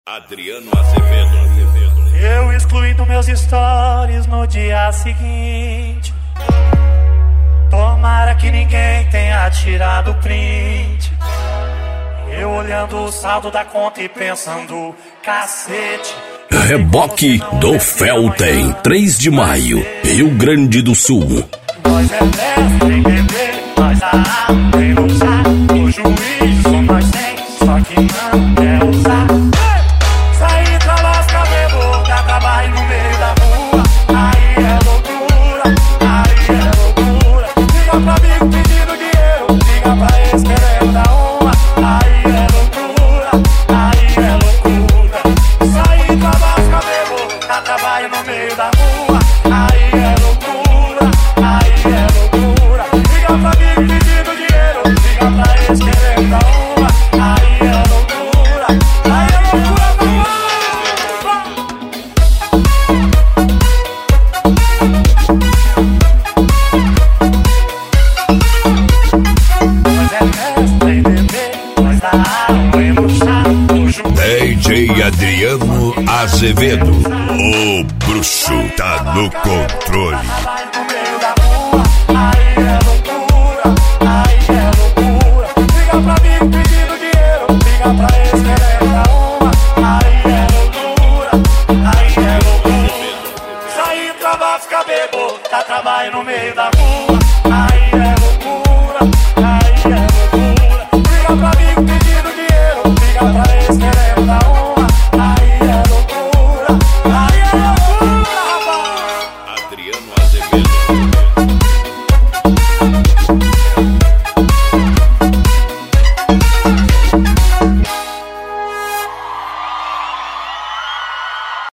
Adriano Azevedo. Eu excluindo meus stories no dia seguinte. Tomara que ninguém tenha tirado print. Eu olhando o saldo da conta e pensando, cacete. Reboque do Felten, 3 de maio, Rio Grande do Sul. Nós é festa, tem bebê, nós a arma, tem usar. O juiz, só nós tem, só que não quer usar. Sair pra lascar boca, trabalho no meio da rua. Aí é loucura, aí é loucura. Liga pra amigo pedindo dinheiro, liga pra ex querendo dar uma. Aí é loucura, aí é loucura. Sair pra lascar boca, trabalho no meio da rua. Aí é loucura, aí é loucura. Liga pra amigo pedindo dinheiro, liga pra ex querendo dar uma. Aí é loucura, aí é loucura, vamos! Nós é festa, tem bebê, nós dá água e no chá. DJ Adriano Azevedo. O bruxo tá no controle.